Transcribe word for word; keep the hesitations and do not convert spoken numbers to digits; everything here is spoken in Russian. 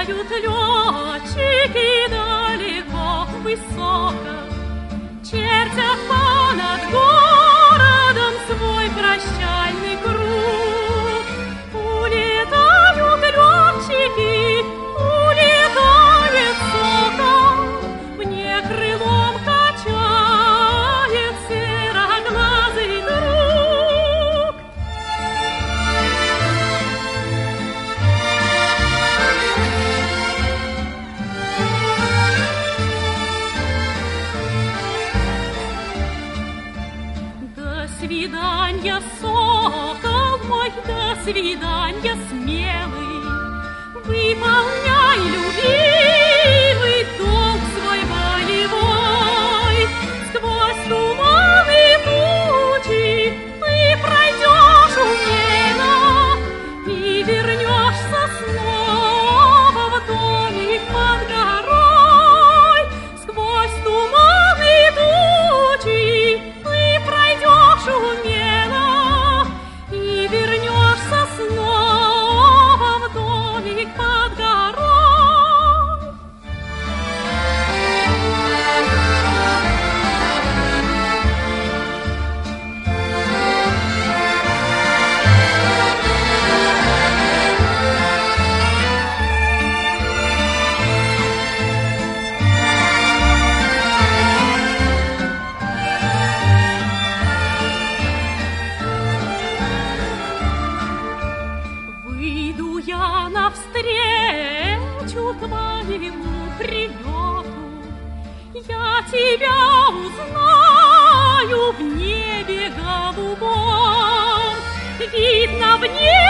Летают летчики далеко, высоко, чертят понад городом свой прощальный круг. Улетают летчики, улетает сокол, мне крылом качает сероглазый друг. До свидания, сокол мой, до свидания, смелый. Выполняй, любимый, долг свой болевой. Сквозь туманы тучи ты пройдешь умело и вернешься снова в домик под горой. Сквозь туманы тучи ты пройдешь умело и вернешься снова в домик под горой. Выйду я навстречу твоему прилету, я тебя узнаю в небе голубом. Видно в небе